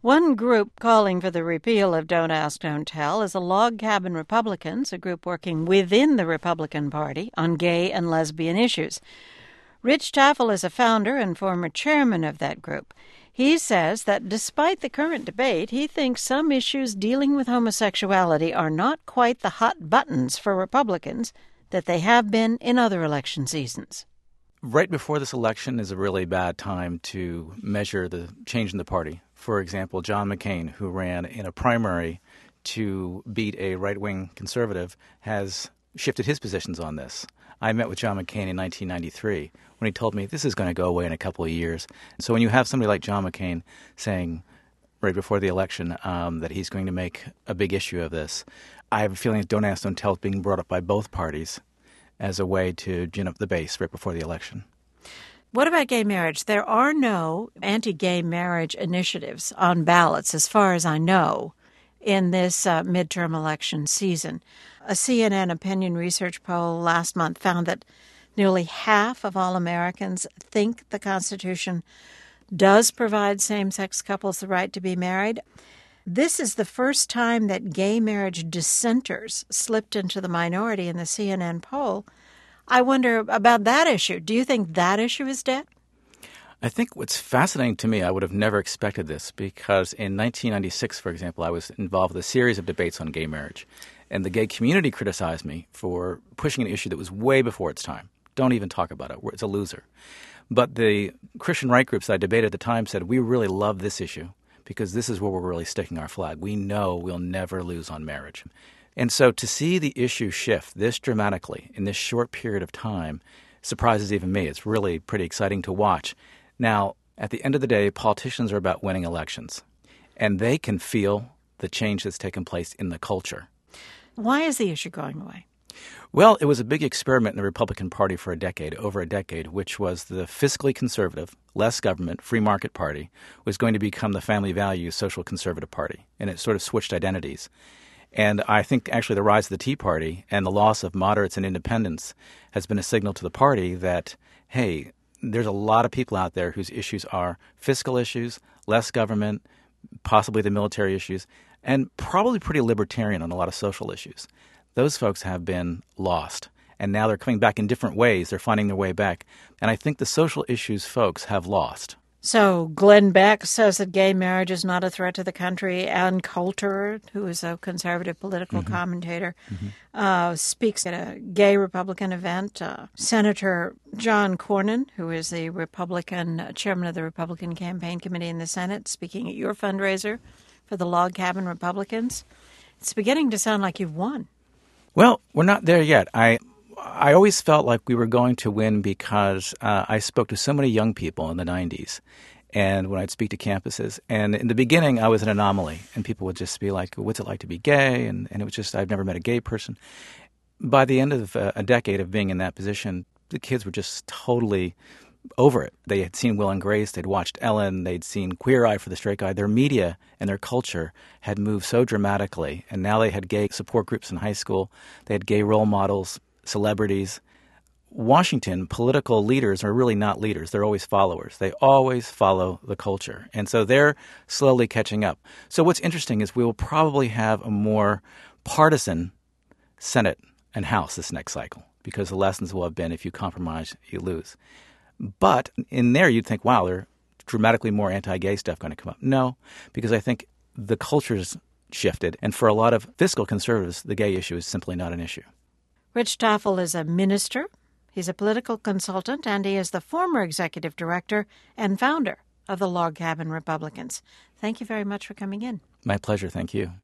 One group calling for the repeal of Don't Ask, Don't Tell is the Log Cabin Republicans, a group working within the Republican Party on gay and lesbian issues. Rich Tafel is a founder and former chairman of that group. He says that despite the current debate, he thinks some issues dealing with homosexuality are not quite the hot buttons for Republicans that they have been in other election seasons. Right before this election is a really bad time to measure the change in the party. For example, John McCain, who ran in a primary to beat a right-wing conservative, has shifted his positions on this. I met with John McCain in 1993 when he told me this is going to go away in a couple of years. So when you have somebody like John McCain saying right before the election that he's going to make a big issue of this, I have a feeling that Don't Ask, Don't Tell is being brought up by both parties as a way to gin up the base right before the election. What about gay marriage? There are no anti-gay marriage initiatives on ballots, as far as I know, in this midterm election season. A CNN opinion research poll last month found that nearly half of all Americans think the Constitution does provide same-sex couples the right to be married. This is the first time that gay marriage dissenters slipped into the minority in the CNN poll. I wonder about that issue. Do you think that issue is dead? I think what's fascinating to me, I would have never expected this, because in 1996, for example, I was involved with a series of debates on gay marriage. And the gay community criticized me for pushing an issue that was way before its time. Don't even talk about it. It's a loser. But the Christian right groups that I debated at the time said, we really love this issue because this is where we're really sticking our flag. We know we'll never lose on marriage. And so to see the issue shift this dramatically in this short period of time surprises even me. It's really pretty exciting to watch. Now, at the end of the day, politicians are about winning elections, and they can feel the change that's taken place in the culture. Why is the issue going away? Well, it was a big experiment in the Republican Party for over a decade, which was the fiscally conservative, less government, free market party was going to become the family values, social conservative party, and it sort of switched identities. And I think actually the rise of the Tea Party and the loss of moderates and independents has been a signal to the party that, hey, there's a lot of people out there whose issues are fiscal issues, less government, possibly the military issues, and probably pretty libertarian on a lot of social issues. Those folks have been lost, and now they're coming back in different ways. They're finding their way back. And I think the social issues folks have lost. So Glenn Beck says that gay marriage is not a threat to the country. Ann Coulter, who is a conservative political commentator, speaks at a gay Republican event. Senator John Cornyn, who is the Republican chairman of the Republican Campaign Committee in the Senate, speaking at your fundraiser for the Log Cabin Republicans. It's beginning to sound like you've won. Well, we're not there yet. I always felt like we were going to win because I spoke to so many young people in the 90s and when I'd speak to campuses. And in the beginning, I was an anomaly, and people would just be like, what's it like to be gay? And it was just, I've never met a gay person. By the end of a decade of being in that position, the kids were just totally over it. They had seen Will and Grace, they'd watched Ellen, they'd seen Queer Eye for the Straight Guy. Their media and their culture had moved so dramatically, and now they had gay support groups in high school. They had gay role models, celebrities. Washington, political leaders are really not leaders. They're always followers. They always follow the culture. And so they're slowly catching up. So what's interesting is we will probably have a more partisan Senate and House this next cycle, because the lessons will have been if you compromise, you lose. But in there, you'd think, wow, there's dramatically more anti-gay stuff going to come up. No, because I think the culture's shifted. And for a lot of fiscal conservatives, the gay issue is simply not an issue. Rich Tafel is a minister, he's a political consultant, and he is the former executive director and founder of the Log Cabin Republicans. Thank you very much for coming in. My pleasure. Thank you.